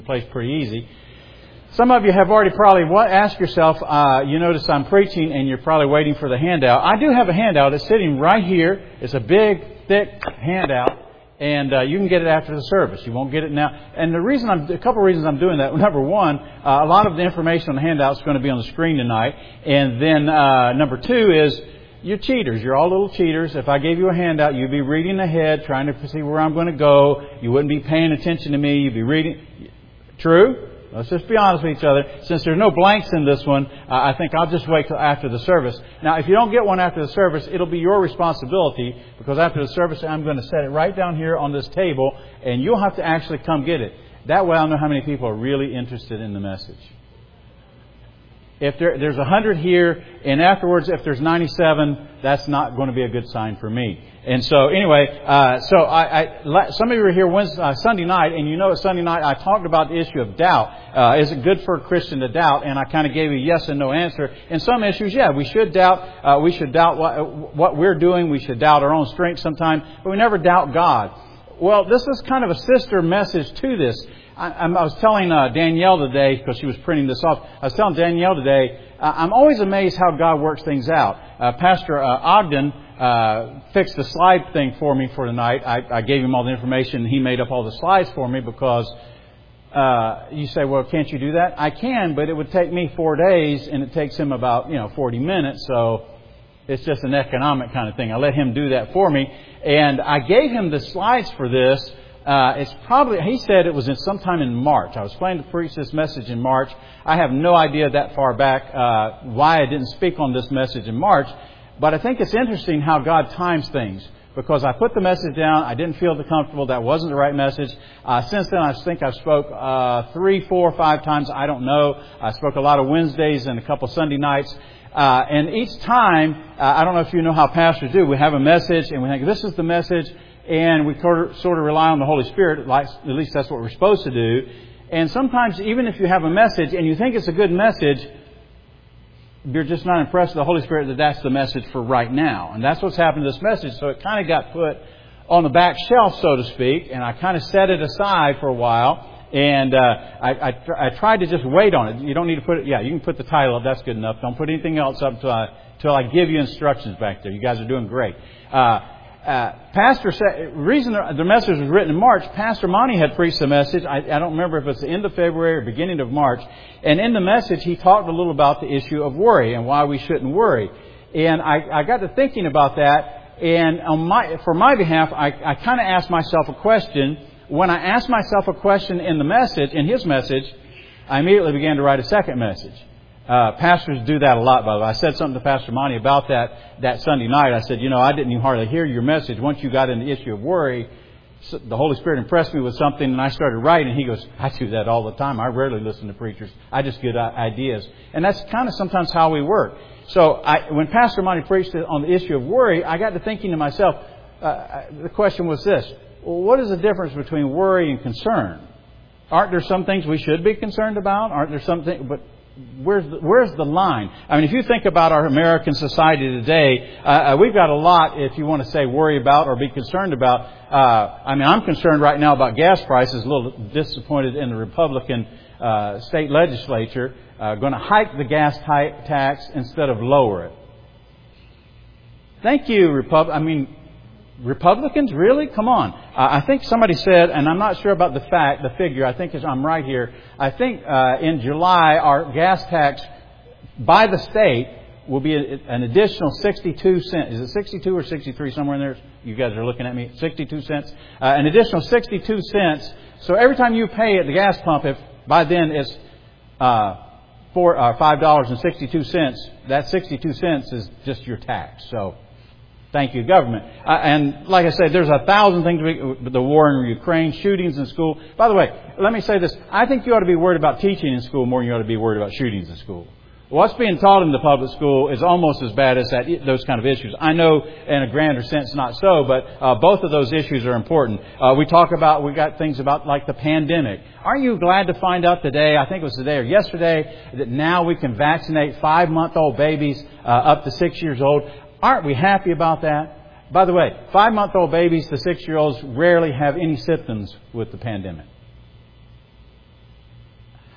place pretty easy. Some of you have already probably asked yourself, you notice I'm preaching and you're probably waiting for the handout. I do have a handout. It's sitting right here. It's a big, thick handout, and you can get it after the service. You won't get it now. And a couple of reasons I'm doing that. Number one, a lot of the information on the handout is going to be on the screen tonight. And then number two is, you're cheaters. You're all little cheaters. If I gave you a handout, you'd be reading ahead, trying to see where I'm going to go. You wouldn't be paying attention to me. You'd be reading. True? Let's just be honest with each other. Since there's no blanks in this one, I think I'll just wait till after the service. Now, if you don't get one after the service, it'll be your responsibility, because after the service, I'm going to set it right down here on this table, and you'll have to actually come get it. That way I'll know how many people are really interested in the message. If there's 100 here, and afterwards, if there's 97, that's not going to be a good sign for me. And so, anyway, some of you were here Sunday night, and you know, Sunday night I talked about the issue of doubt. Is it good for a Christian to doubt? And I kind of gave you a yes and no answer. In some issues, yeah, we should doubt. We should doubt what we're doing. We should doubt our own strength sometimes, but we never doubt God. Well, this is kind of a sister message to this. I was telling Danielle today, because she was printing this off, I was telling Danielle today, I'm always amazed how God works things out. Pastor Ogden fixed the slide thing for me for tonight. I gave him all the information, and he made up all the slides for me, because you say, well, can't you do that? I can, but it would take me 4 days, and it takes him about 40 minutes, so it's just an economic kind of thing. I let him do that for me, and I gave him the slides for this. He said it was sometime in March. I was planning to preach this message in March. I have no idea that far back why I didn't speak on this message in March. But I think it's interesting how God times things. Because I put the message down, I didn't feel comfortable. That wasn't the right message. Since then, I think I've spoke 3, 4, 5 times. I don't know. I spoke a lot of Wednesdays and a couple Sunday nights. And each time, I don't know if you know how pastors do. We have a message, and we think, this is the message. And we sort of rely on the Holy Spirit. At least that's what we're supposed to do. And sometimes, even if you have a message and you think it's a good message, you're just not impressed with the Holy Spirit that that's the message for right now. And that's what's happened to this message. So it kind of got put on the back shelf, so to speak. And I kind of set it aside for a while. And I tried to just wait on it. You don't need to put it. Yeah, you can put the title up. That's good enough. Don't put anything else up until I give you instructions back there. You guys are doing great. Pastor said, reason the message was written in March, Pastor Monty had preached a message. I don't remember if it's the end of February or beginning of March. And in the message, he talked a little about the issue of worry and why we shouldn't worry. And I got to thinking about that. And for my behalf, I kind of asked myself a question. When I asked myself a question in his message, I immediately began to write a second message. Pastors do that a lot, by the way. I said something to Pastor Monty about that Sunday night. I said, I didn't even hardly hear your message. Once you got into the issue of worry, the Holy Spirit impressed me with something, and I started writing. He goes, I do that all the time. I rarely listen to preachers. I just get ideas. And that's kind of sometimes how we work. So when Pastor Monty preached on the issue of worry, I got to thinking to myself, the question was this: well, what is the difference between worry and concern? Aren't there some things we should be concerned about? Aren't there some things... But where's the line? I mean, if you think about our American society today, we've got a lot, if you want to say, worry about or be concerned about. I'm concerned right now about gas prices. A little disappointed in the Republican state legislature going to hike the gas tax instead of lower it. Thank you, Republicans, really? Come on. I think somebody said, and I'm not sure about the figure, I think I'm right here. I think in July, our gas tax by the state will be an additional 62 cents. Is it 62 or 63, somewhere in there? You guys are looking at me. 62 cents. An additional 62 cents. So every time you pay at the gas pump, if by then it's $5.62, that 62 cents is just your tax. So... thank you, government. And like I said, there's 1,000 things. The war in Ukraine, shootings in school. By the way, let me say this. I think you ought to be worried about teaching in school more than you ought to be worried about shootings in school. What's being taught in the public school is almost as bad as those kind of issues. I know in a grander sense not so, but both of those issues are important. We got things about like the pandemic. Aren't you glad to find out today, I think it was today or yesterday, that now we can vaccinate 5-month-old babies up to 6 years old? Aren't we happy about that? By the way, 5-month-old babies to 6-year-olds rarely have any symptoms with the pandemic.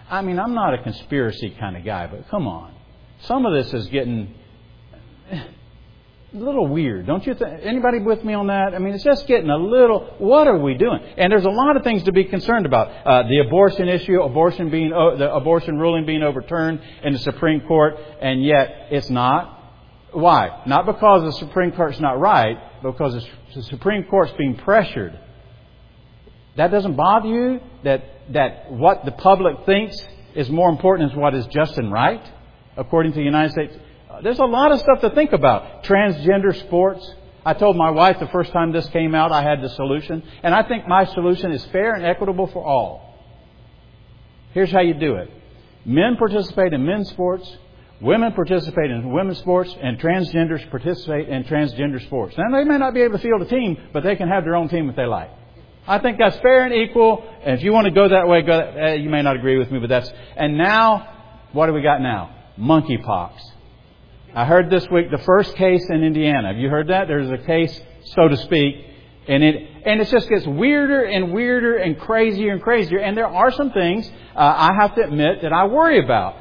I mean, I'm not a conspiracy kind of guy, but come on. Some of this is getting a little weird, don't you think? Anybody with me on that? I mean, it's just getting a little, what are we doing? And there's a lot of things to be concerned about. The abortion issue, the abortion ruling being overturned in the Supreme Court, and yet it's not. Why? Not because the Supreme Court's not right, but because the Supreme Court's being pressured. That doesn't bother you? That what the public thinks is more important than what is just and right, according to the United States? There's a lot of stuff to think about. Transgender sports. I told my wife the first time this came out, I had the solution. And I think my solution is fair and equitable for all. Here's how you do it. Men participate in men's sports. Women participate in women's sports. And transgenders participate in transgender sports. Now, they may not be able to field a team, but they can have their own team if they like. I think that's fair and equal. And if you want to go that way, you may not agree with me, but that's... And now, what do we got now? Monkeypox. I heard this week the first case in Indiana. Have you heard that? There's a case, so to speak, and it just gets weirder and weirder and crazier and crazier. And there are some things I have to admit that I worry about.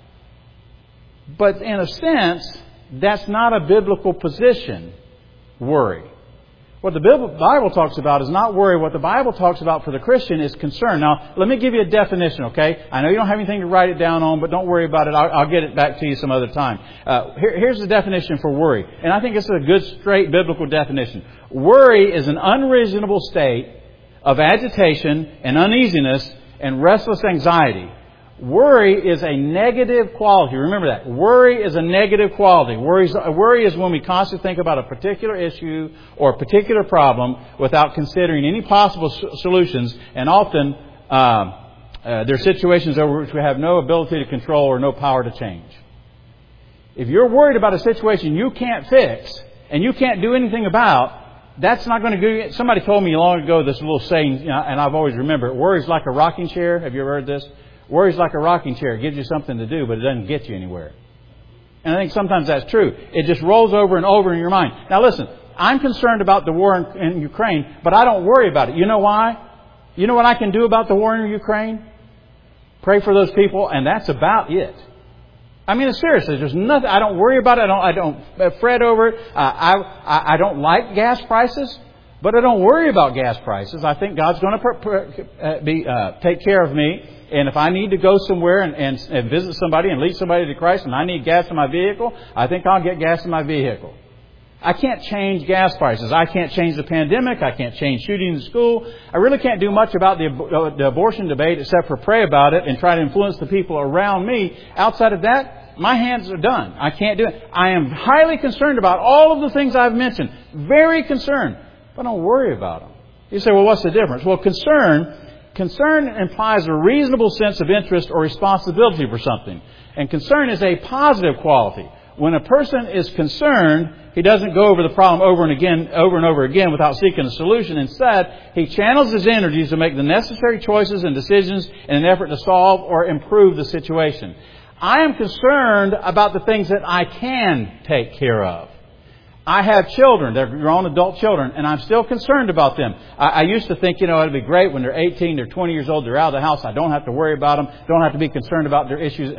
But in a sense, that's not a biblical position, worry. What the Bible talks about is not worry. What the Bible talks about for the Christian is concern. Now, let me give you a definition, okay? I know you don't have anything to write it down on, but don't worry about it. I'll get it back to you some other time. Here's the definition for worry. And I think it's a good, straight biblical definition. Worry is an unreasonable state of agitation and uneasiness and restless anxiety. Worry is a negative quality. Remember that. Worry is a negative quality. Worry is when we constantly think about a particular issue or a particular problem without considering any possible solutions. And often there are situations over which we have no ability to control or no power to change. If you're worried about a situation you can't fix and you can't do anything about, that's not going to do. Somebody told me long ago this little saying, and I've always remembered it. Worry's like a rocking chair. Have you ever heard this? Worry's like a rocking chair. It gives you something to do, but it doesn't get you anywhere. And I think sometimes that's true. It just rolls over and over in your mind. Now listen, I'm concerned about the war in Ukraine, but I don't worry about it. You know why? You know what I can do about the war in Ukraine? Pray for those people, and that's about it. I mean, seriously, there's nothing. I don't worry about it. I don't fret over it. I don't like gas prices, but I don't worry about gas prices. I think God's going to take care of me. And if I need to go somewhere and visit somebody and lead somebody to Christ and I need gas in my vehicle, I think I'll get gas in my vehicle. I can't change gas prices. I can't change the pandemic. I can't change shooting in school. I really can't do much about the abortion debate except for pray about it and try to influence the people around me. Outside of that, my hands are done. I can't do it. I am highly concerned about all of the things I've mentioned. Very concerned. But don't worry about them. You say, well, what's the difference? Well, Concern implies a reasonable sense of interest or responsibility for something. And concern is a positive quality. When a person is concerned, he doesn't go over the problem over and over again without seeking a solution. Instead, he channels his energies to make the necessary choices and decisions in an effort to solve or improve the situation. I am concerned about the things that I can take care of. I have children. They're grown adult children, and I'm still concerned about them. I used to think, it'd be great when they're 18, they're 20 years old, they're out of the house. I don't have to worry about them. Don't have to be concerned about their issues.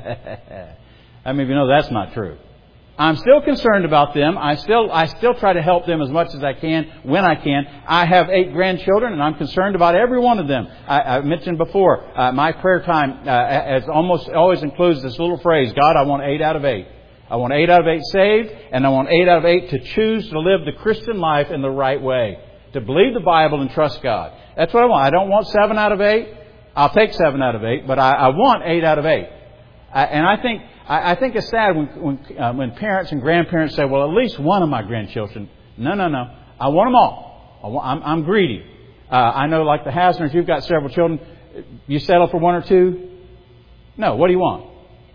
I mean, that's not true. I'm still concerned about them. I still try to help them as much as I can when I can. I have 8 grandchildren, and I'm concerned about every one of them. I mentioned before, my prayer time as almost always includes this little phrase, God, I want 8 out of 8. I want 8 out of 8 saved, and I want 8 out of 8 to choose to live the Christian life in the right way. To believe the Bible and trust God. That's what I want. I don't want 7 out of 8. I'll take 7 out of 8, but I want 8 out of 8. And I think it's sad when parents and grandparents say, well, at least one of my grandchildren. No. I want them all. I'm greedy. I know like the Hasners, you've got several children. You settle for 1 or 2? No. What do you want?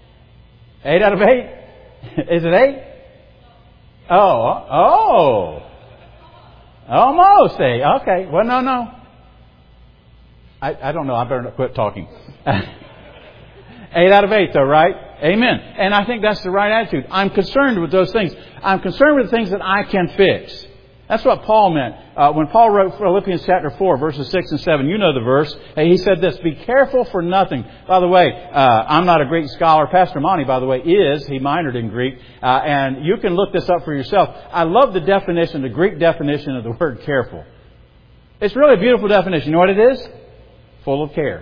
8 out of 8? Is it 8? Oh. Almost 8. Okay. Well, no. I don't know. I better not quit talking. 8 out of 8 though, right? Amen. And I think that's the right attitude. I'm concerned with those things. I'm concerned with the things that I can fix. That's what Paul meant. When Paul wrote Philippians chapter 4, verses 6 and 7, you know the verse. He said this, be careful for nothing. By the way, I'm not a Greek scholar. Pastor Monty, by the way, is. He minored in Greek. And you can look this up for yourself. I love the definition, the Greek definition of the word careful. It's really a beautiful definition. You know what it is? Full of care.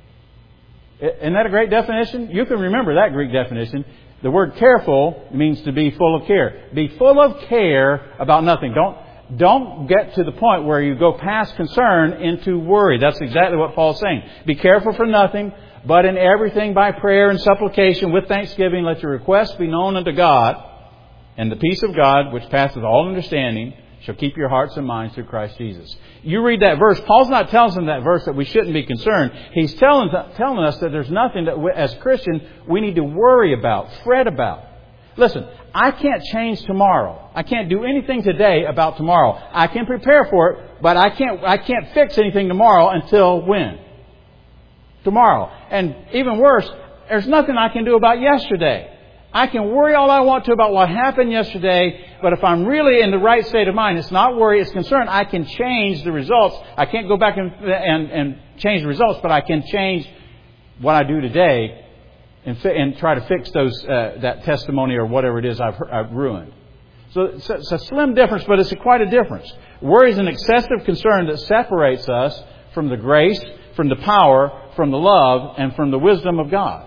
Isn't that a great definition? You can remember that Greek definition. The word careful means to be full of care. Be full of care about nothing. Don't get to the point where you go past concern into worry. That's exactly what Paul's saying. Be careful for nothing, but in everything by prayer and supplication with thanksgiving, let your requests be known unto God, and the peace of God, which passeth all understanding, shall keep your hearts and minds through Christ Jesus. You read that verse. Paul's not telling us in that verse that we shouldn't be concerned. He's telling us that there's nothing that as Christians we need to worry about, fret about. Listen, I can't change tomorrow. I can't do anything today about tomorrow. I can prepare for it, but I can't fix anything tomorrow until when? Tomorrow. And even worse, there's nothing I can do about yesterday. I can worry all I want to about what happened yesterday, but if I'm really in the right state of mind, it's not worry, it's concern. I can change the results. I can't go back and change the results, but I can change what I do today and try to fix that testimony or whatever it is I've ruined. So it's a slim difference, but it's quite a difference. Worry is an excessive concern that separates us from the grace, from the power, from the love, and from the wisdom of God.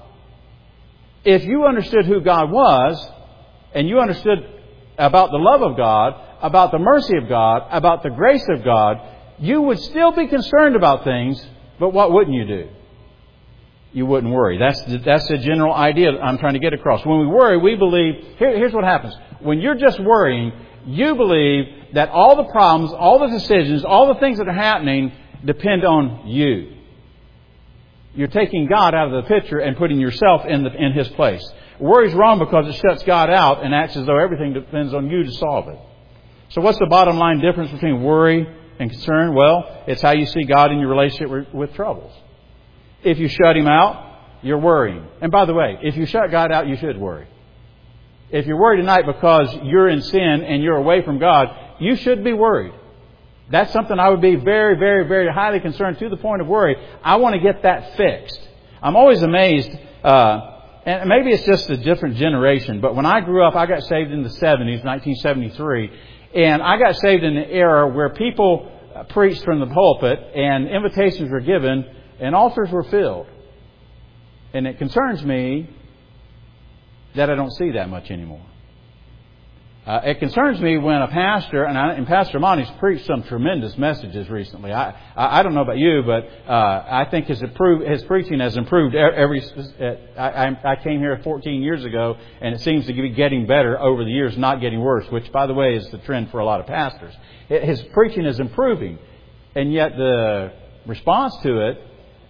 If you understood who God was, and you understood about the love of God, about the mercy of God, about the grace of God, you would still be concerned about things, but what wouldn't you do? You wouldn't worry. That's the general idea I'm trying to get across. When we worry, we believe... Here's what happens. When you're just worrying, you believe that all the problems, all the decisions, all the things that are happening depend on you. You're taking God out of the picture and putting yourself in His place. Worry's wrong because it shuts God out and acts as though everything depends on you to solve it. So what's the bottom line difference between worry and concern? Well, it's how you see God in your relationship with troubles. If you shut Him out, you're worrying. And by the way, if you shut God out, you should worry. If you're worried tonight because you're in sin and you're away from God, you should be worried. That's something I would be very, very, very highly concerned to the point of worry. I want to get that fixed. I'm always amazed, and maybe it's just a different generation, but when I grew up, I got saved in the 70s, 1973, and I got saved in an era where people preached from the pulpit and invitations were given and altars were filled. And it concerns me that I don't see that much anymore. It concerns me when a pastor, and Pastor Monty's preached some tremendous messages recently. I don't know about you, but I think his preaching has improved I came here 14 years ago, and it seems to be getting better over the years, not getting worse, which, by the way, is the trend for a lot of pastors. His preaching is improving, and yet the response to it,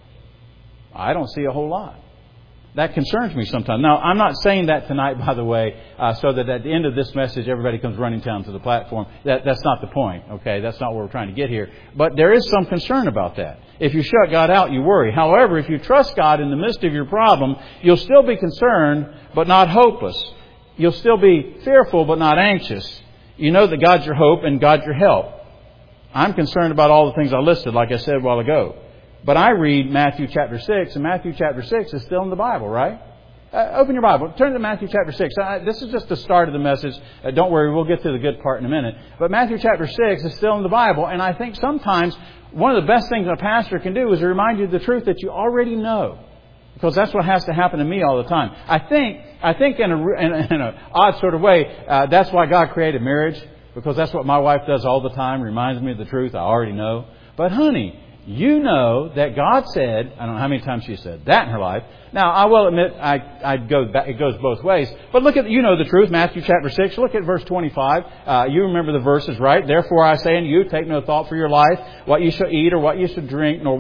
I don't see a whole lot. That concerns me sometimes. Now, I'm not saying that tonight, by the way, so that at the end of this message, everybody comes running down to the platform. That's not the point, okay? That's not what we're trying to get here. But there is some concern about that. If you shut God out, you worry. However, if you trust God in the midst of your problem, you'll still be concerned, but not hopeless. You'll still be fearful, but not anxious. You know that God's your hope and God's your help. I'm concerned about all the things I listed, like I said a while ago. But I read Matthew chapter 6, and Matthew chapter 6 is still in the Bible, right? Open your Bible. Turn to Matthew chapter 6. This is just the start of the message. Don't worry, we'll get to the good part in a minute. But Matthew chapter 6 is still in the Bible, and I think sometimes one of the best things a pastor can do is remind you of the truth that you already know. Because that's what has to happen to me all the time. I think in an odd sort of way, that's why God created marriage. Because that's what my wife does all the time, reminds me of the truth I already know. But honey, you know that God said, I don't know how many times she said that in her life. Now, I will admit, it goes both ways. But look at, you know the truth, Matthew chapter 6. Look at verse 25. You remember the verses, right? Therefore I say unto you, take no thought for your life, what you shall eat or what you shall drink, nor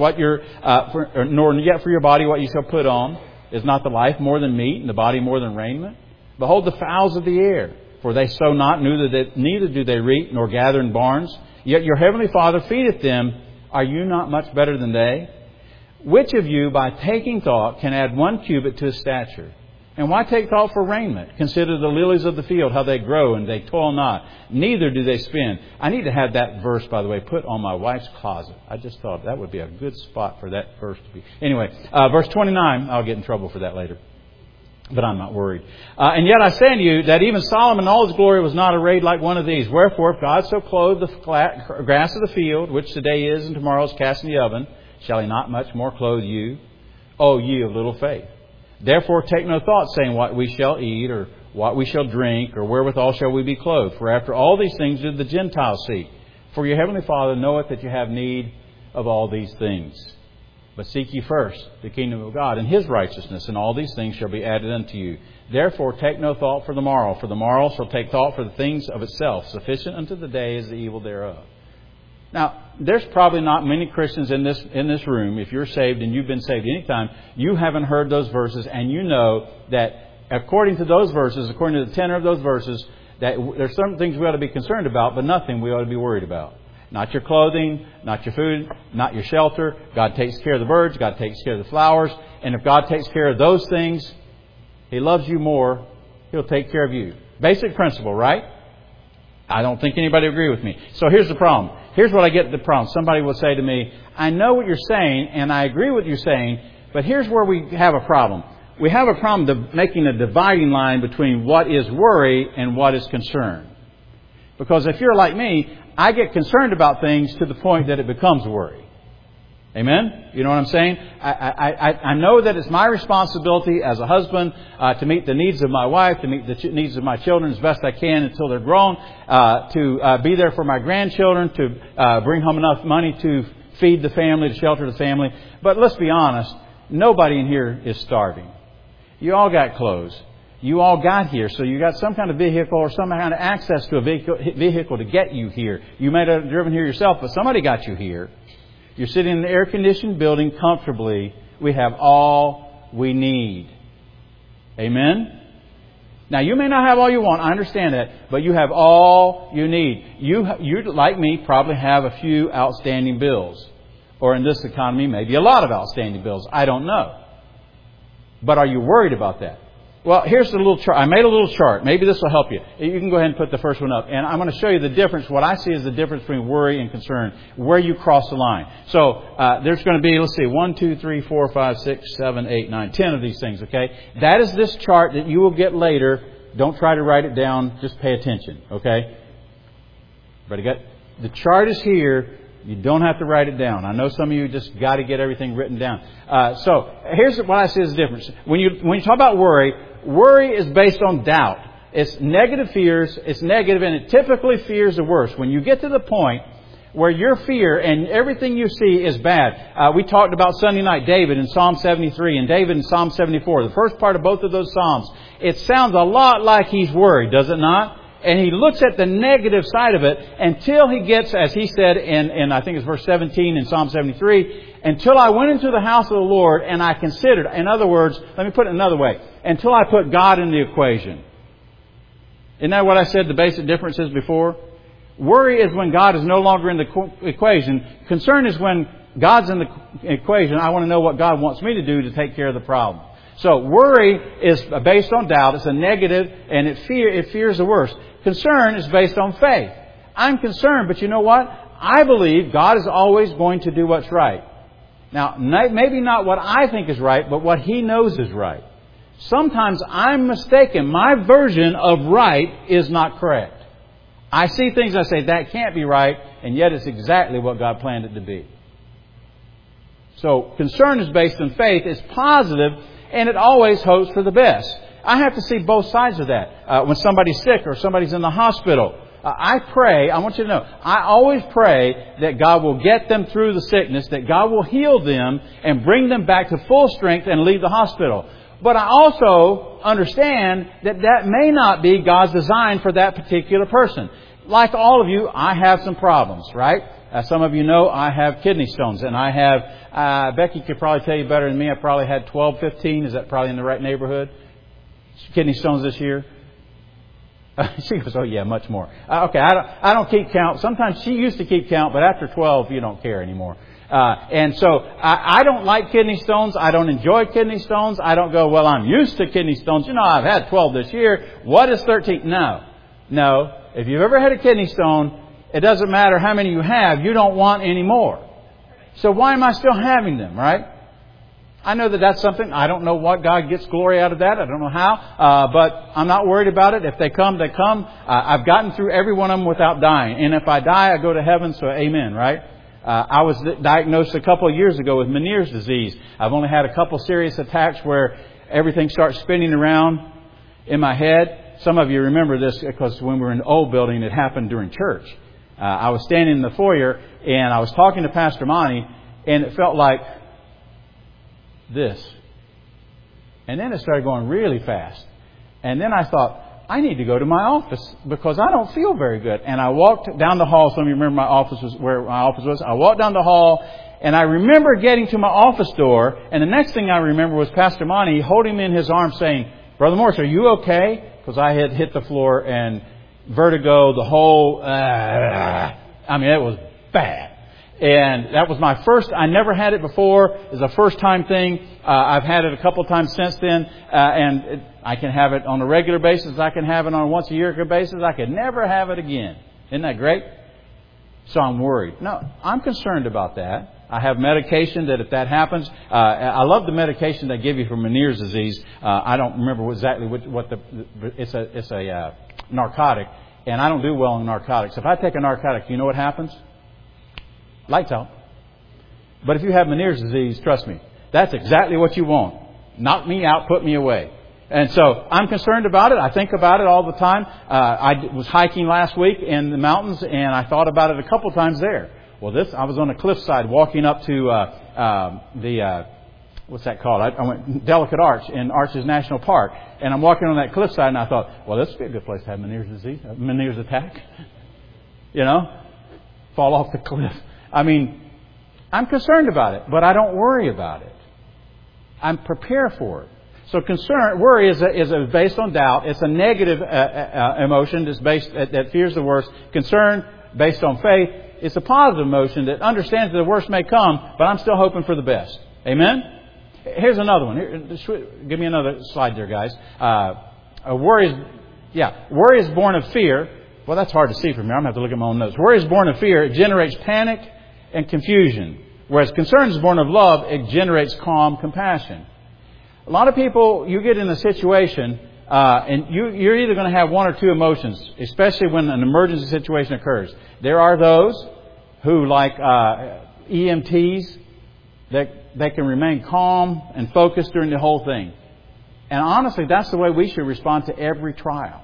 yet for your body what you shall put on. Is not the life more than meat, and the body more than raiment? Behold the fowls of the air, for they sow not, neither do they reap, nor gather in barns. Yet your heavenly Father feedeth them. Are you not much better than they? Which of you, by taking thought, can add 1 cubit to his stature? And why take thought for raiment? Consider the lilies of the field, how they grow, and they toil not. Neither do they spin. I need to have that verse, by the way, put on my wife's closet. I just thought that would be a good spot for that verse to be. Anyway, verse 29, I'll get in trouble for that later. But I'm not worried. And yet I say unto you that even Solomon in all his glory was not arrayed like one of these. Wherefore, if God so clothed the grass of the field, which today is and tomorrow is cast in the oven, shall He not much more clothe you, O ye of little faith? Therefore take no thought, saying, what we shall eat, or what we shall drink, or wherewithal shall we be clothed. For after all these things do the Gentiles seek. For your heavenly Father knoweth that you have need of all these things. But seek ye first the kingdom of God and His righteousness, and all these things shall be added unto you. Therefore take no thought for the morrow shall take thought for the things of itself. Sufficient unto the day is the evil thereof. Now, there's probably not many Christians in this room, if you're saved and you've been saved any time, you haven't heard those verses, and you know that according to those verses, according to the tenor of those verses, that there's some things we ought to be concerned about, but nothing we ought to be worried about. Not your clothing, not your food, not your shelter. God takes care of the birds. God takes care of the flowers. And if God takes care of those things, He loves you more. He'll take care of you. Basic principle, right? I don't think anybody agree with me. So here's the problem. Here's what I get the problem. Somebody will say to me, I know what you're saying, and I agree with what you're saying, but here's where we have a problem. We have a problem making a dividing line between what is worry and what is concern. Because if you're like me, I get concerned about things to the point that it becomes worry. Amen? You know what I'm saying? I know that it's my responsibility as a husband to meet the needs of my wife, to meet the needs of my children as best I can until they're grown, to be there for my grandchildren, to bring home enough money to feed the family, to shelter the family. But let's be honest, nobody in here is starving. You all got clothes. You all got here, so you got some kind of vehicle or some kind of access to a vehicle to get you here. You may have driven here yourself, but somebody got you here. You're sitting in an air-conditioned building comfortably. We have all we need. Amen? Now, you may not have all you want. I understand that. But you have all you need. You, like me, probably have a few outstanding bills. Or in this economy, maybe a lot of outstanding bills. I don't know. But are you worried about that? Well, here's the little chart. I made a little chart. Maybe this will help you. You can go ahead and put the first one up. And I'm going to show you the difference, what I see is the difference between worry and concern, where you cross the line. So there's going to be, let's see, 1, 2, 3, 4, 5, 6, 7, 8, 9, 10 of these things, okay? That is this chart that you will get later. Don't try to write it down. Just pay attention, okay? But the chart is here. You don't have to write it down. I know some of you just got to get everything written down. So here's what I see as the difference. When you talk about worry is based on doubt. It's negative fears. It's negative, and it typically fears the worst. When you get to the point where your fear and everything you see is bad. We talked about Sunday night David in Psalm 73 and David in Psalm 74. The first part of both of those Psalms. It sounds a lot like he's worried, does it not? And he looks at the negative side of it until he gets, as he said in I think it's verse 17 in Psalm 73, until I went into the house of the Lord and I considered, in other words, let me put it another way, until I put God in the equation. Isn't that what I said the basic difference is before? Worry is when God is no longer in the equation. Concern is when God's in the equation. I want to know what God wants me to do to take care of the problem. So worry is based on doubt. It's a negative, and it fears the worst. Concern is based on faith. I'm concerned, but you know what? I believe God is always going to do what's right. Now, maybe not what I think is right, but what He knows is right. Sometimes I'm mistaken. My version of right is not correct. I see things, I say, that can't be right, and yet it's exactly what God planned it to be. So concern is based on faith. It's positive, and it always hopes for the best. I have to see both sides of that. When somebody's sick or somebody's in the hospital, I pray, I want you to know, I always pray that God will get them through the sickness, that God will heal them and bring them back to full strength and leave the hospital. But I also understand that that may not be God's design for that particular person. Like all of you, I have some problems, right? As some of you know, I have kidney stones, and I have, Becky could probably tell you better than me, I probably had 12, 15. Is that probably in the right neighborhood? Kidney stones this year? She goes, oh yeah, much more. Okay, I don't keep count. Sometimes she used to keep count, but after 12, you don't care anymore. And so I don't like kidney stones. I don't enjoy kidney stones. I don't go, well, I'm used to kidney stones. You know, I've had 12 this year. What is 13? No. If you've ever had a kidney stone, it doesn't matter how many you have. You don't want any more. So why am I still having them, right? I know that that's something. I don't know what God gets glory out of that. I don't know how. But I'm not worried about it. If they come, they come. I've gotten through every one of them without dying. And if I die, I go to heaven. So amen, right? I was diagnosed a couple of years ago with Meniere's disease. I've only had a couple serious attacks where everything starts spinning around in my head. Some of you remember this because when we were in the old building, it happened during church. I was standing in the foyer and I was talking to Pastor Monty, and it felt like this. And then it started going really fast. And then I thought, I need to go to my office because I don't feel very good. And I walked down the hall. Some of you remember where my office was. I walked down the hall and I remember getting to my office door. And the next thing I remember was Pastor Monty holding me in his arms saying, Brother Morris, are you okay? Because I had hit the floor and vertigo, the whole, it was bad. And that was my first. I never had it before. It was a first time thing. I've had it a couple times since then. I can have it on a regular basis. I can have it on a once a year basis. I could never have it again. Isn't that great? So I'm worried. No, I'm concerned about that. I have medication that if that happens, I love the medication they give you for Meniere's disease. I don't remember exactly it's a narcotic, and I don't do well on narcotics. If I take a narcotic, you know what happens? Lights out. But if you have Meniere's disease, trust me, that's exactly what you want. Knock me out, put me away. And so I'm concerned about it. I think about it all the time. I was hiking last week in the mountains, and I thought about it a couple times there. Well, I was on a cliffside walking up to what's that called? I went Delicate Arch in Arches National Park, and I'm walking on that cliffside, and I thought, well, this would be a good place to have Meniere's disease, Meniere's attack. Fall off the cliff. I'm concerned about it, but I don't worry about it. I'm prepared for it. So worry is based on doubt. It's a negative emotion that's based that fears the worst. Concern based on faith. It's a positive emotion that understands that the worst may come, but I'm still hoping for the best. Amen? Here's another one. Give me another slide there, guys. Worry is born of fear. Well, that's hard to see from here. I'm going to have to look at my own notes. Worry is born of fear. It generates panic and confusion. Whereas concern is born of love. It generates calm compassion. A lot of people, you get in a situation, and you're either going to have one or two emotions, especially when an emergency situation occurs. There are those who, like EMTs, that they can remain calm and focused during the whole thing. And honestly, that's the way we should respond to every trial.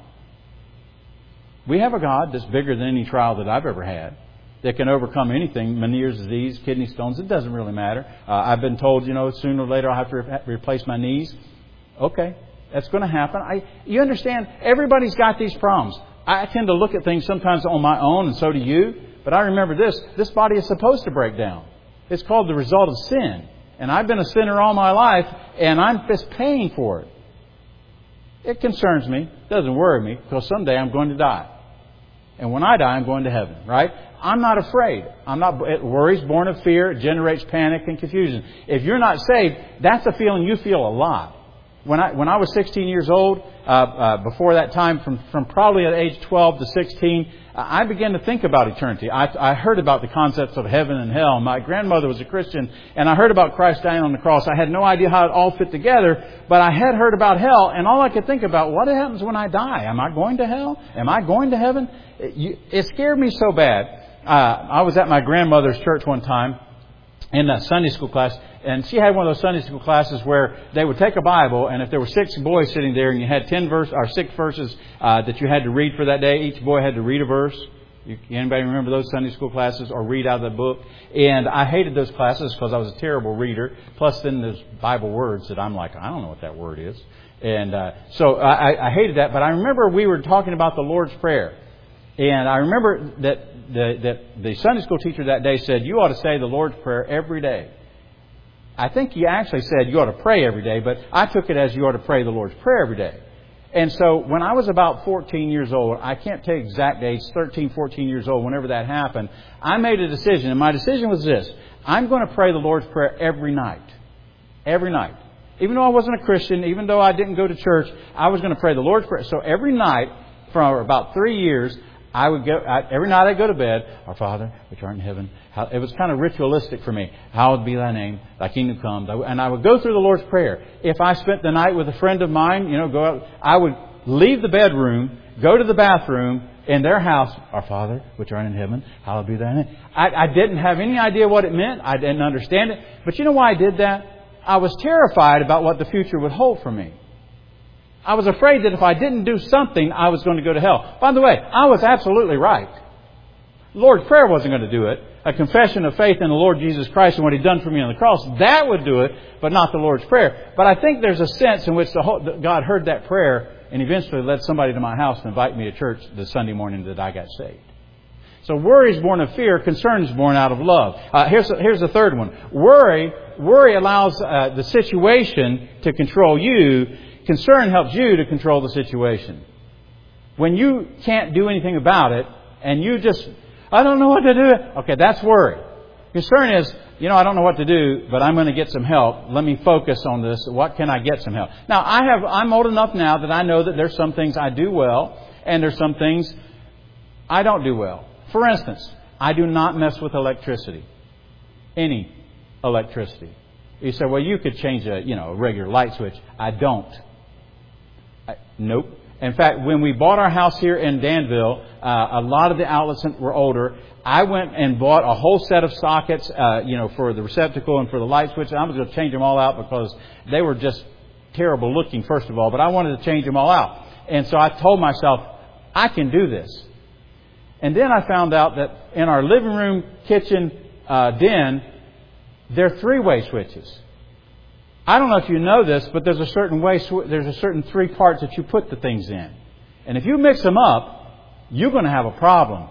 We have a God that's bigger than any trial that I've ever had, that can overcome anything, Meniere's disease, kidney stones. It doesn't really matter. I've been told, sooner or later I'll have to replace my knees. Okay, that's going to happen. You understand, everybody's got these problems. I tend to look at things sometimes on my own, and so do you. But I remember this body is supposed to break down. It's called the result of sin. And I've been a sinner all my life, and I'm just paying for it. It concerns me. It doesn't worry me, because someday I'm going to die. And when I die, I'm going to heaven, right? I'm not afraid. Worry's born of fear. It generates panic and confusion. If you're not saved, that's a feeling you feel a lot. When I was 16 years old, before that time, from probably at age 12 to 16, I began to think about eternity. I heard about the concepts of heaven and hell. My grandmother was a Christian, and I heard about Christ dying on the cross. I had no idea how it all fit together, but I had heard about hell, and all I could think about, what happens when I die? Am I going to hell? Am I going to heaven? It scared me so bad. I was at my grandmother's church one time in a Sunday school class, and she had one of those Sunday school classes where they would take a Bible, and if there were 6 boys sitting there and you had 6 verses that you had to read for that day, each boy had to read a verse. Anybody remember those Sunday school classes, or read out of the book? And I hated those classes because I was a terrible reader. Plus then there's Bible words that I'm like, I don't know what that word is. And so I hated that. But I remember we were talking about the Lord's Prayer. And I remember that the Sunday school teacher that day said, you ought to say the Lord's Prayer every day. I think he actually said you ought to pray every day, but I took it as you ought to pray the Lord's Prayer every day. And so when I was about 14 years old, I can't tell you exact age, 13, 14 years old, whenever that happened, I made a decision. And my decision was this. I'm going to pray the Lord's Prayer every night. Every night. Even though I wasn't a Christian, even though I didn't go to church, I was going to pray the Lord's Prayer. So every night, for about 3 years, every night I go to bed, Our Father, which art in heaven. It was kind of ritualistic for me. Hallowed be thy name, thy kingdom come. And I would go through the Lord's Prayer. If I spent the night with a friend of mine, go out, I would leave the bedroom, go to the bathroom, in their house, Our Father, which art in heaven, hallowed be thy name. I didn't have any idea what it meant. I didn't understand it. But you know why I did that? I was terrified about what the future would hold for me. I was afraid that if I didn't do something, I was going to go to hell. By the way, I was absolutely right. Lord's Prayer wasn't going to do it. A confession of faith in the Lord Jesus Christ and what He'd done for me on the cross, that would do it, but not the Lord's Prayer. But I think there's a sense in which God heard that prayer and eventually led somebody to my house and invite me to church the Sunday morning that I got saved. So worry is born of fear. Concern is born out of love. Here's the third one. Worry allows the situation to control you. Concern helps you to control the situation. When you can't do anything about it and you just, I don't know what to do. Okay, that's worry. Concern is, I don't know what to do, but I'm going to get some help. Let me focus on this. What can I get some help? Now, I'm old enough now that I know that there's some things I do well and there's some things I don't do well. For instance, I do not mess with electricity. Any electricity. You say, well, you could change a regular light switch. I don't. Nope. In fact, when we bought our house here in Danville, a lot of the outlets were older. I went and bought a whole set of sockets, for the receptacle and for the light switch. I was going to change them all out because they were just terrible looking, first of all. But I wanted to change them all out. And so I told myself, I can do this. And then I found out that in our living room, kitchen, den, there are three-way switches. I don't know if you know this, but there's a certain three parts that you put the things in. And if you mix them up, you're going to have a problem.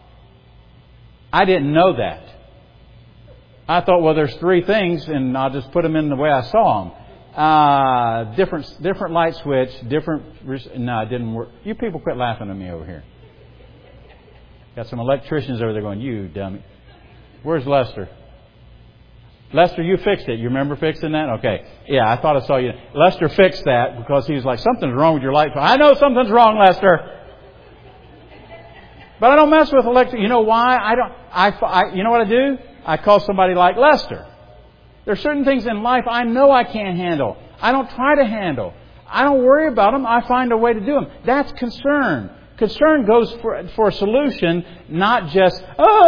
I didn't know that. I thought, well, there's three things, and I'll just put them in the way I saw them. Different light switch, No, it didn't work. You people quit laughing at me over here. Got some electricians over there going, you dummy. Where's Lester? Lester, you fixed it. You remember fixing that? Okay. Yeah, I thought I saw you. Lester fixed that because he was like, something's wrong with your light. I know something's wrong, Lester. But I don't mess with electric. You know why? You know what I do? I call somebody like Lester. There are certain things in life I know I can't handle. I don't try to handle. I don't worry about them. I find a way to do them. That's concern. Concern goes for a solution, not just,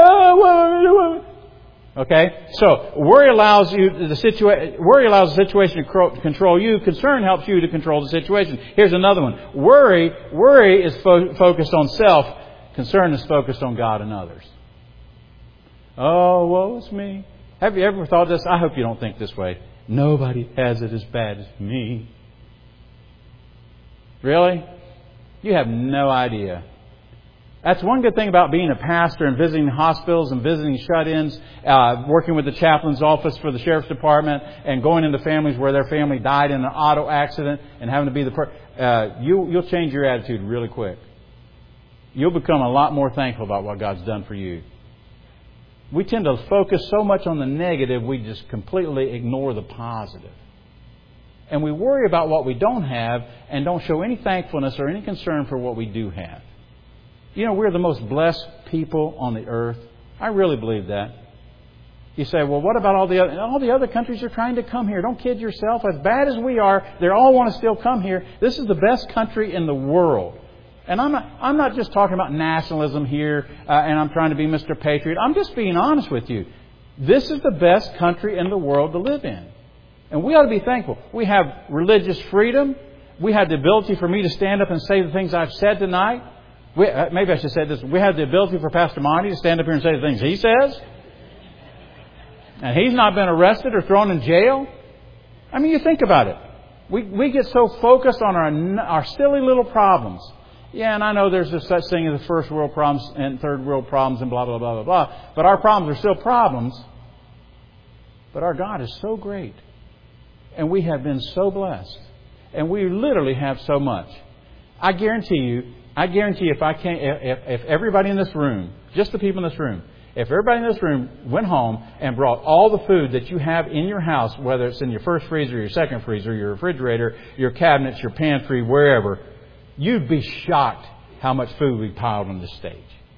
okay? So, worry allows the situation to control you. Concern helps you to control the situation. Here's another one. Worry is focused on self. Concern is focused on God and others. Oh, woe is me. Have you ever thought this? I hope you don't think this way. Nobody has it as bad as me. Really? You have no idea. That's one good thing about being a pastor and visiting hospitals and visiting shut-ins, working with the chaplain's office for the sheriff's department and going into families where their family died in an auto accident and having to be you'll change your attitude really quick. You'll become a lot more thankful about what God's done for you. We tend to focus so much on the negative, we just completely ignore the positive. And we worry about what we don't have and don't show any thankfulness or any concern for what we do have. We're the most blessed people on the earth. I really believe that. You say, well, what about all the other countries are trying to come here? Don't kid yourself. As bad as we are, they all want to still come here. This is the best country in the world. And I'm not just talking about nationalism here, and I'm trying to be Mr. Patriot. I'm just being honest with you. This is the best country in the world to live in. And we ought to be thankful. We have religious freedom. We have the ability for me to stand up and say the things I've said tonight. Maybe I should say this. We have the ability for Pastor Monty to stand up here and say the things he says. And he's not been arrested or thrown in jail. I mean, you think about it. We get so focused on our silly little problems. Yeah, and I know there's such thing as the first world problems and third world problems and blah, blah, blah, blah, blah. But our problems are still problems. But our God is so great. And we have been so blessed. And we literally have so much. I guarantee you, if everybody in this room, just the people in this room, if everybody in this room went home and brought all the food that you have in your house, whether it's in your first freezer, your second freezer, your refrigerator, your cabinets, your pantry, wherever, you'd be shocked how much food we piled on this stage.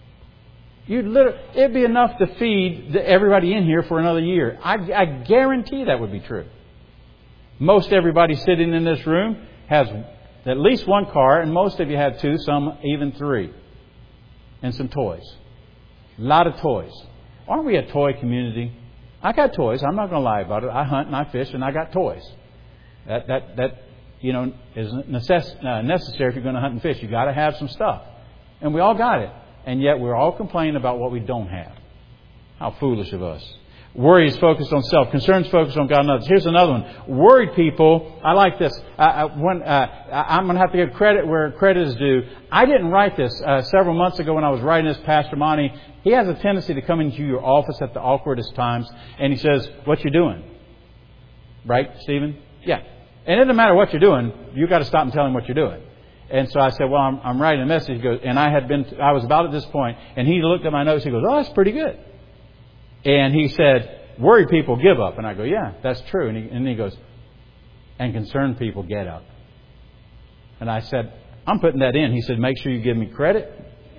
It'd be enough to feed everybody in here for another year. I guarantee that would be true. Most everybody sitting in this room has at least one car, and most of you have 2, some even 3. And some toys. A lot of toys. Aren't we a toy community? I got toys. I'm not going to lie about it. I hunt and I fish and I got toys. That is necessary if you're going to hunt and fish. You got to have some stuff. And we all got it. And yet we're all complaining about what we don't have. How foolish of us. Worry is focused on self. Concern is focused on God and others. Here's another one. Worried people, I like this. I'm going to have to give credit where credit is due. I didn't write this. Several months ago when I was writing this, Pastor Monty, he has a tendency to come into your office at the awkwardest times, and he says, "What you doing?" Right, Stephen? Yeah. And it doesn't matter what you're doing. You've got to stop and tell him what you're doing. And so I said, "Well, I'm writing a message." He goes, and I was about at this point, and he looked at my notes. He goes, "Oh, that's pretty good." And he said, "Worried people give up." And I go, "Yeah, that's true." And he goes, "And concerned people get up." And I said, "I'm putting that in." He said, "Make sure you give me credit."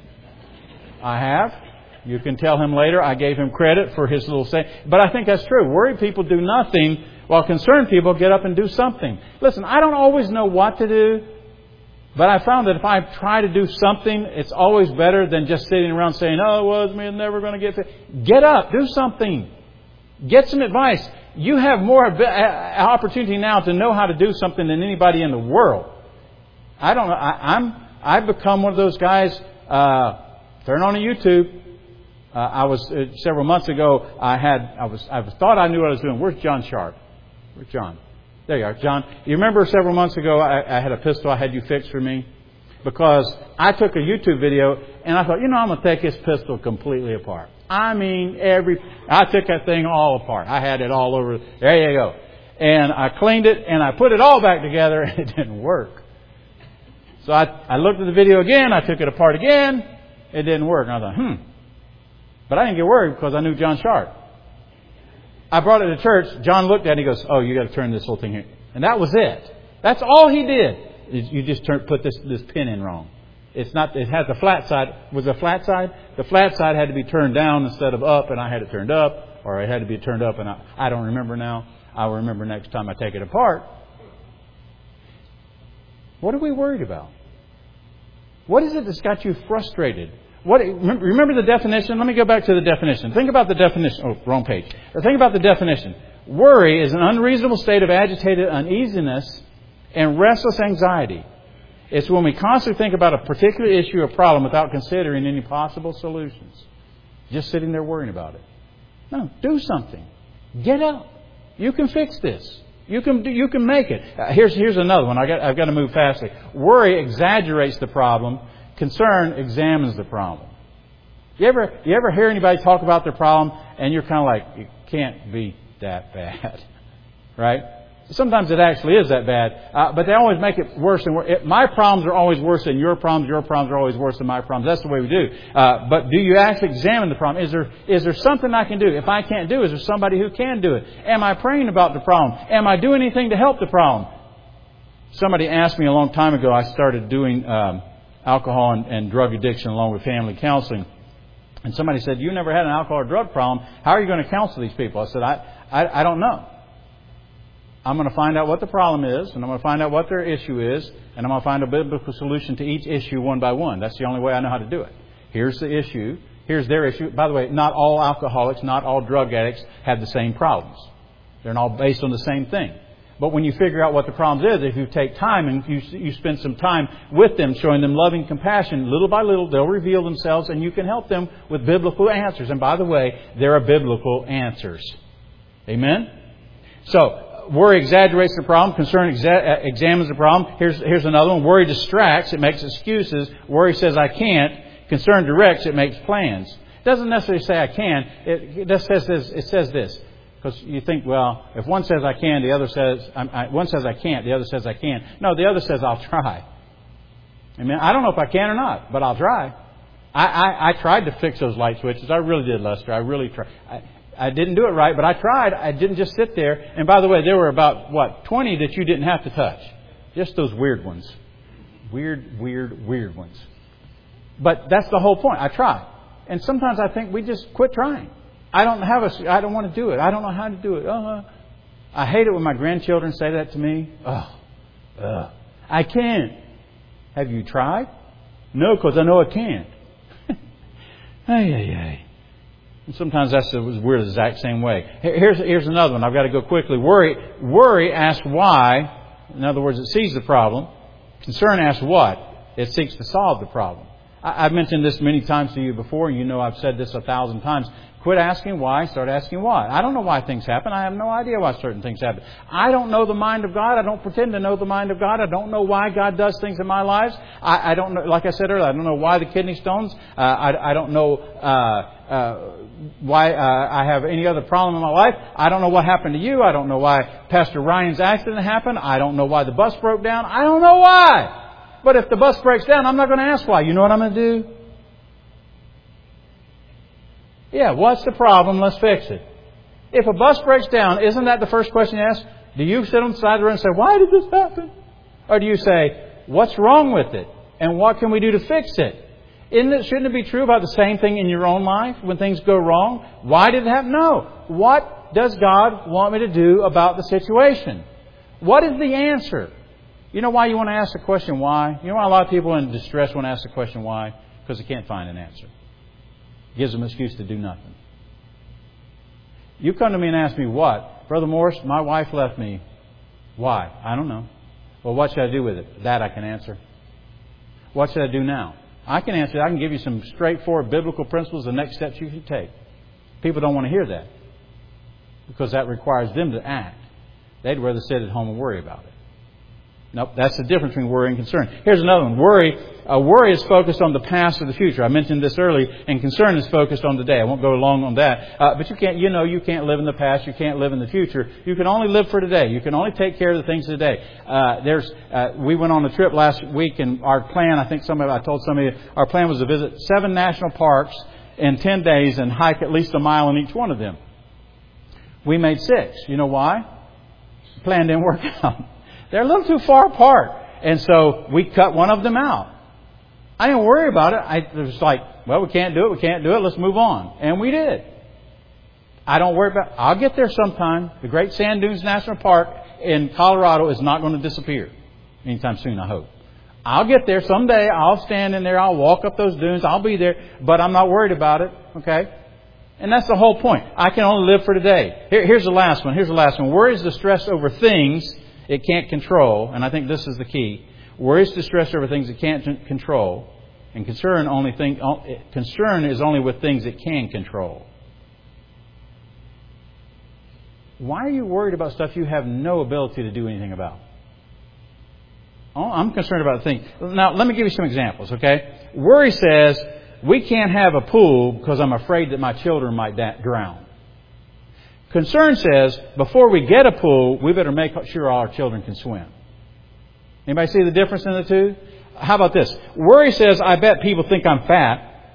I have. You can tell him later I gave him credit for his little saying. But I think that's true. Worried people do nothing, while concerned people get up and do something. Listen, I don't always know what to do. But I found that if I try to do something, it's always better than just sitting around saying, "Oh, well, it's me, I'm never going to get fit." Get up, do something. Get some advice. You have more opportunity now to know how to do something than anybody in the world. I don't know. I've become one of those guys. Turn on a YouTube. I was several months ago. I thought I knew what I was doing. Where's John Sharp? Where's John? There you are, John. You remember several months ago I had a pistol I had you fix for me? Because I took a YouTube video and I thought, I'm going to take this pistol completely apart. I took that thing all apart. I had it all over. There you go. And I cleaned it and I put it all back together and it didn't work. So I looked at the video again. I took it apart again. It didn't work. And I thought, But I didn't get worried because I knew John Sharp. I brought it to church. John looked at it and he goes, "Oh, you got to turn this whole thing here." And that was it. That's all he did. You just put this pin in wrong. It's not. It has a flat side. Was it a flat side? The flat side had to be turned down instead of up, and I had it turned up, or it had to be turned up, and I don't remember now. I'll remember next time I take it apart. What are we worried about? What is it that's got you frustrated? Remember the definition? Let me go back to the definition. Think about the definition. Oh, wrong page. Think about the definition. Worry is an unreasonable state of agitated uneasiness and restless anxiety. It's when we constantly think about a particular issue or problem without considering any possible solutions. Just sitting there worrying about it. No, do something. Get up. You can fix this. You can make it. Here's another one. I've got to move fastly. Worry exaggerates the problem. Concern examines the problem. You ever hear anybody talk about their problem and you're kind of like, it can't be that bad, right? Sometimes it actually is that bad, but they always make it worse. My problems are always worse than your problems. Your problems are always worse than my problems. That's the way we do. But do you actually examine the problem? Is there something I can do? If I can't do it, is there somebody who can do it? Am I praying about the problem? Am I doing anything to help the problem? Somebody asked me a long time ago. I started doing alcohol and drug addiction along with family counseling. And somebody said, "You never had an alcohol or drug problem. How are you going to counsel these people?" I said, I don't know. I'm going to find out what the problem is, and I'm going to find out what their issue is, and I'm going to find a biblical solution to each issue one by one. That's the only way I know how to do it. Here's the issue. Here's their issue. By the way, not all alcoholics, not all drug addicts have the same problems. They're all based on the same thing. But when you figure out what the problem is, if you take time and you spend some time with them, showing them loving compassion, little by little, they'll reveal themselves and you can help them with biblical answers. And by the way, there are biblical answers. Amen? So, worry exaggerates the problem. Concern examines the problem. Here's another one. Worry distracts. It makes excuses. Worry says, "I can't." Concern directs. It makes plans. It doesn't necessarily say, "I can." It just says this. Because you think, well, if one says I can, the other says, one says I can't, the other says I can. No, the other says I'll try. Amen. I don't know if I can or not, but I'll try. I tried to fix those light switches. I really did, Lester. I really tried. I didn't do it right, but I tried. I didn't just sit there. And by the way, there were about, 20 that you didn't have to touch. Just those weird ones. Weird ones. But that's the whole point. I tried. And sometimes I think we just quit trying. I don't want to do it. I don't know how to do it. I hate it when my grandchildren say that to me. I can't. Have you tried? No, because I know I can't. And sometimes that's we're the exact same way. Here's another one. I've got to go quickly. Worry asks why. In other words, it sees the problem. Concern asks what. It seeks to solve the problem. I've mentioned this many times to you before. You know I've said this 1,000 times. Quit asking why, start asking why. I don't know why things happen. I have no idea why certain things happen. I don't know the mind of God. I don't pretend to know the mind of God. I don't know why God does things in my lives. I don't know, like I said earlier, I don't know why the kidney stones. I don't know why I have any other problem in my life. I don't know what happened to you. I don't know why Pastor Ryan's accident happened. I don't know why the bus broke down. I don't know why. But if the bus breaks down, I'm not going to ask why. You know what I'm going to do? Yeah, what's the problem? Let's fix it. If a bus breaks down, isn't that the first question you ask? Do you sit on the side of the road and say, why did this happen? Or do you say, what's wrong with it? And what can we do to fix it? Shouldn't it be true about the same thing in your own life when things go wrong? Why did it happen? No. What does God want me to do about the situation? What is the answer? You know why you want to ask the question why? You know why a lot of people in distress want to ask the question why? Because they can't find an answer. Gives them an excuse to do nothing. You come to me and ask me what? Brother Morris, my wife left me. Why? I don't know. Well, what should I do with it? That I can answer. What should I do now? I can answer that. I can give you some straightforward biblical principles, the next steps you should take. People don't want to hear that because that requires them to act. They'd rather sit at home and worry about it. Nope, that's the difference between worry and concern. Here's another one. Worry is focused on the past or the future. I mentioned this early, and concern is focused on today. I won't go long on that. But you can't live in the past. You can't live in the future. You can only live for today. You can only take care of the things of today. We went on a trip last week, and our plan, I told somebody, our plan was to visit 7 national parks in 10 days and hike at least a mile in each one of them. We made 6. You know why? The plan didn't work out. They're a little too far apart. And so we cut one of them out. I didn't worry about it. It was like, well, we can't do it. Let's move on. And we did. I don't worry about it. I'll get there sometime. The Great Sand Dunes National Park in Colorado is not going to disappear anytime soon, I hope. I'll get there someday. I'll stand in there. I'll walk up those dunes. I'll be there. But I'm not worried about it. Okay? And that's the whole point. I can only live for today. Here's the last one. Worry is the stress over things it can't control, and I think this is the key. Worry is distress over things it can't control, and concern is only with things it can control. Why are you worried about stuff you have no ability to do anything about? Oh, I'm concerned about things. Now, let me give you some examples, okay? Worry says, we can't have a pool because I'm afraid that my children might drown. Concern says, before we get a pool, we better make sure all our children can swim. Anybody see the difference in the two? How about this? Worry says, I bet people think I'm fat.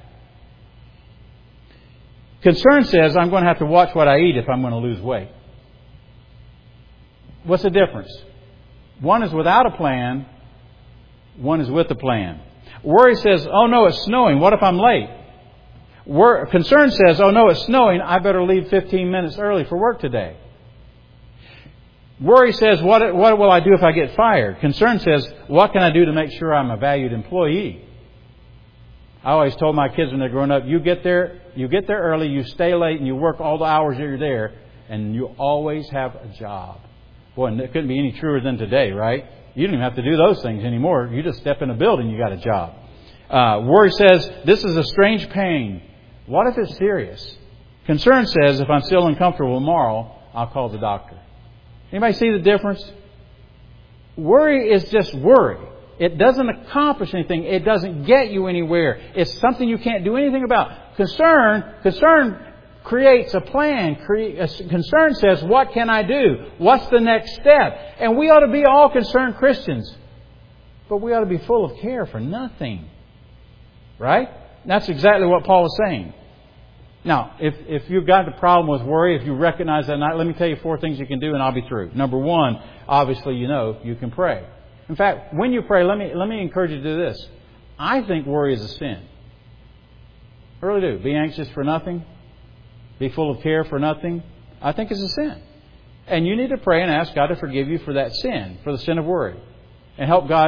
Concern says, I'm going to have to watch what I eat if I'm going to lose weight. What's the difference? One is without a plan. One is with a plan. Worry says, oh no, it's snowing. What if I'm late? Concern says, oh no, it's snowing. I better leave 15 minutes early for work today. Worry says, what will I do if I get fired? Concern says, what can I do to make sure I'm a valued employee? I always told my kids when they're growing up, you get there early, you stay late, and you work all the hours that you're there, and you always have a job. Boy, and it couldn't be any truer than today, right? You don't even have to do those things anymore. You just step in a building, you got a job. Worry says, this is a strange pain. What if it's serious? Concern says, if I'm still uncomfortable tomorrow, I'll call the doctor. Anybody see the difference? Worry is just worry. It doesn't accomplish anything. It doesn't get you anywhere. It's something you can't do anything about. Concern creates a plan. Concern says, what can I do? What's the next step? And we ought to be all concerned Christians. but we ought to be full of care for nothing. Right? That's exactly what Paul was saying. Now, if you've got the problem with worry, if you recognize that night, let me tell you 4 things you can do and I'll be through. Number 1, obviously you can pray. In fact, when you pray, let me encourage you to do this. I think worry is a sin. I really do. Be anxious for nothing. Be full of care for nothing. I think it's a sin. And you need to pray and ask God to forgive you for that sin, for the sin of worry. And ask God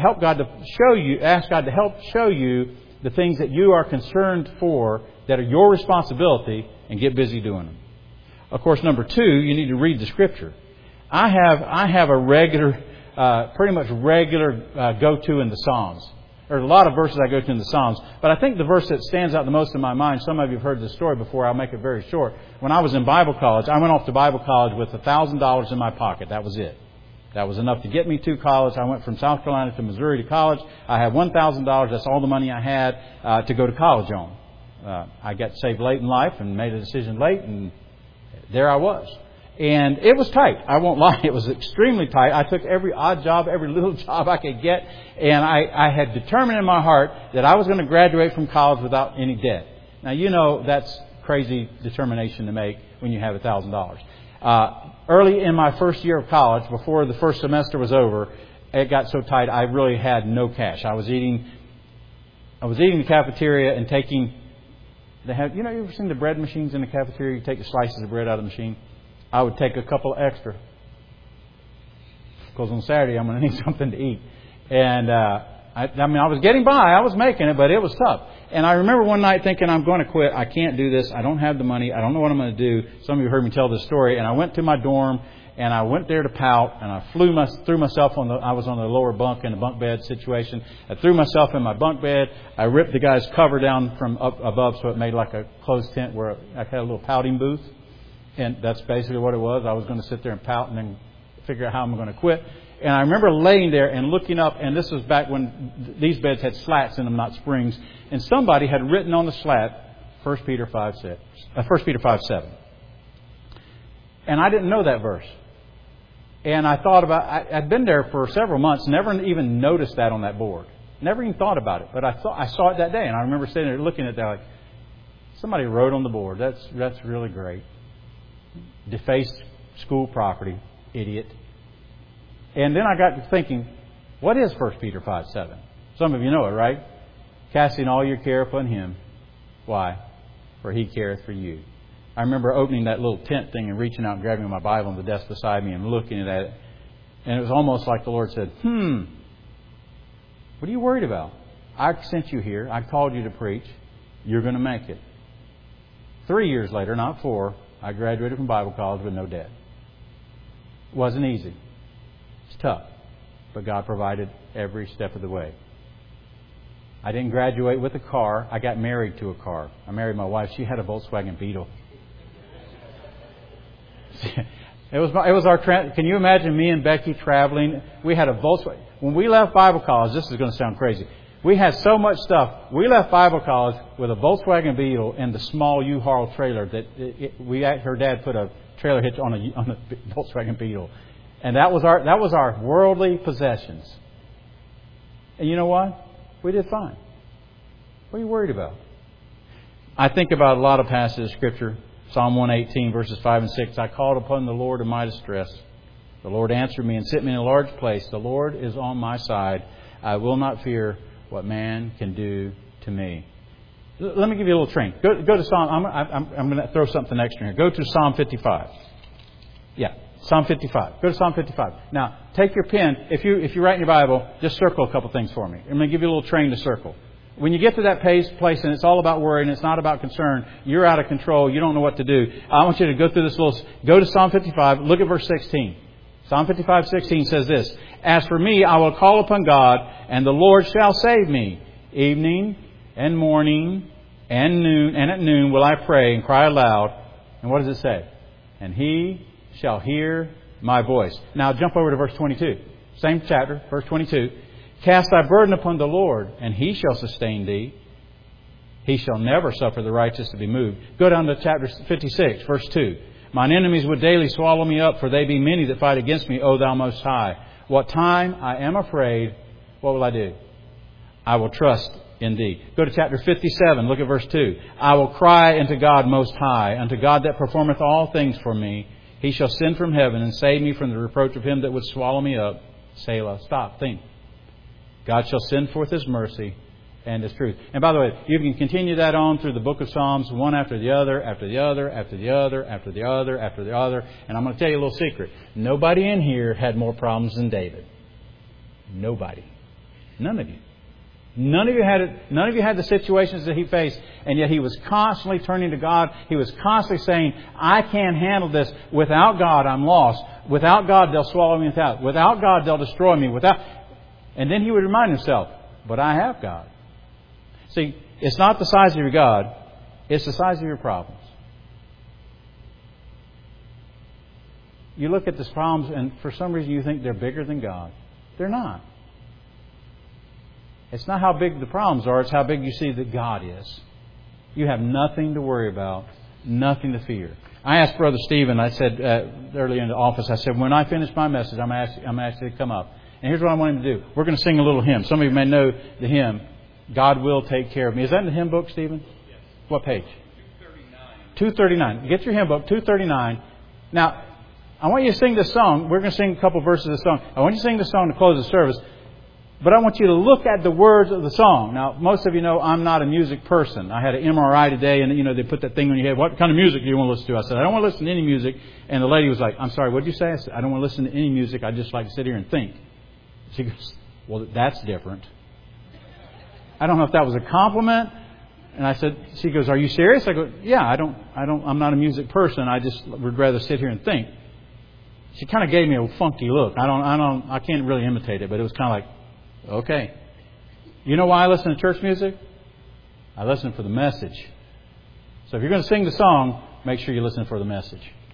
to help show you the things that you are concerned for that are your responsibility, and get busy doing them. Of course, number 2, you need to read the Scripture. I have a regular, pretty much regular go-to in the Psalms. There's a lot of verses I go to in the Psalms, but I think the verse that stands out the most in my mind, some of you have heard this story before, I'll make it very short. When I was in Bible college, I went off to Bible college with $1,000 in my pocket. That was it. That was enough to get me to college. I went from South Carolina to Missouri to college. I had $1,000. That's all the money I had to go to college on. I got saved late in life and made a decision late, and there I was. And it was tight. I won't lie. It was extremely tight. I took every odd job, every little job I could get. And I had determined in my heart that I was going to graduate from college without any debt. Now, you know, that's crazy determination to make when you have $1,000. Early in my first year of college, before the first semester was over, it got so tight I really had no cash. I was eating the cafeteria and taking... you ever seen the bread machines in the cafeteria? You take the slices of bread out of the machine. I would take a couple extra, because on Saturday I'm going to need something to eat. And I was getting by. I was making it, but it was tough. And I remember one night thinking, I'm going to quit. I can't do this. I don't have the money. I don't know what I'm going to do. Some of you heard me tell this story. And I went to my dorm, and I went there to pout, and I threw myself I was on the lower bunk in a bunk bed situation. I threw myself in my bunk bed. I ripped the guy's cover down from up above, so it made like a closed tent where I had a little pouting booth. And that's basically what it was. I was going to sit there and pout and then figure out how I'm going to quit. And I remember laying there and looking up, and this was back when these beds had slats in them, not springs. And somebody had written on the slat, 1 Peter 5:7. And I didn't know that verse. And I thought I'd been there for several months, never even noticed that on that board. Never even thought about it. But I saw it that day, and I remember sitting there looking at that like, somebody wrote on the board. That's really great. Defaced school property, idiot. And then I got to thinking, what is 1 Peter 5:7? Some of you know it, right? Casting all your care upon Him. Why? For He careth for you. I remember opening that little tent thing and reaching out and grabbing my Bible on the desk beside me and looking at it. And it was almost like the Lord said, what are you worried about? I sent you here. I called you to preach. You're going to make it. 3 years later, not 4, I graduated from Bible college with no debt. It wasn't easy. It's tough. But God provided every step of the way. I didn't graduate with a car. I got married to a car. I married my wife. She had a Volkswagen Beetle. It was our... Can you imagine me and Becky traveling? We had a Volkswagen. When we left Bible college, this is going to sound crazy. We had so much stuff. We left Bible college with a Volkswagen Beetle and the small U-Haul trailer that her dad put a trailer hitch on a Volkswagen Beetle. And that was our worldly possessions. And you know what? We did fine. What are you worried about? I think about a lot of passages of Scripture. Psalm 118, verses 5 and 6. I called upon the Lord in my distress. The Lord answered me and set me in a large place. The Lord is on my side. I will not fear what man can do to me. Let me give you a little train. Go to Psalm. I'm going to throw something extra here. Go to Psalm 55. Yeah, Psalm 55. Go to Psalm 55. Now, take your pen. If you write in your Bible, just circle a couple things for me. I'm going to give you a little train to circle. When you get to that place and it's all about worry and it's not about concern, you're out of control. You don't know what to do. I want you to go through this go to Psalm 55. Look at verse 16. Psalm 55:16 says this: As for me, I will call upon God, and the Lord shall save me. Evening and morning and at noon will I pray and cry aloud. And what does it say? And He shall hear my voice. Now jump over to verse 22. Same chapter, verse 22. Cast thy burden upon the Lord, and He shall sustain thee. He shall never suffer the righteous to be moved. Go down to chapter 56, verse 2. Mine enemies would daily swallow me up, for they be many that fight against me, O Thou Most High. What time I am afraid, what will I do? I will trust in Thee. Go to chapter 57. Look at verse 2. I will cry unto God Most High, unto God that performeth all things for me. He shall send from heaven and save me from the reproach of him that would swallow me up. Selah. Stop. Think. God shall send forth His mercy and His truth. And by the way, you can continue that on through the book of Psalms, one after the other, after the other, after the other, after the other, after the other. And I'm going to tell you a little secret. Nobody in here had more problems than David. Nobody. None of you. None of you had the situations that he faced, and yet he was constantly turning to God. He was constantly saying, I can't handle this. Without God, I'm lost. Without God, they'll swallow me without. Without God, they'll destroy me. And then he would remind himself, but I have God. See, it's not the size of your God, it's the size of your problems. You look at these problems, and for some reason you think they're bigger than God. They're not. It's not how big the problems are, it's how big you see that God is. You have nothing to worry about, nothing to fear. I asked Brother Stephen, I said early in the office, I said, when I finish my message, I'm asking to come up. And here's what I want him to do. We're going to sing a little hymn. Some of you may know the hymn, God Will Take Care of Me. Is that in the hymn book, Stephen? Yes. What page? 239. Get your hymn book, 239. Now, I want you to sing this song. We're going to sing a couple verses of the song. I want you to sing this song to close the service. But I want you to look at the words of the song. Now, most of you know I'm not a music person. I had an MRI today, and they put that thing on your head. What kind of music do you want to listen to? I said, I don't want to listen to any music. And the lady was like, I'm sorry, what did you say? I said, I don't want to listen to any music. I just like to sit here and think. She goes, well, that's different. I don't know if that was a compliment. And I said, she goes, are you serious? I go, yeah, I'm not a music person. I just would rather sit here and think. She kind of gave me a funky look. I can't really imitate it, but it was kind of like, okay. You know why I listen to church music? I listen for the message. So if you're going to sing the song, make sure you listen for the message.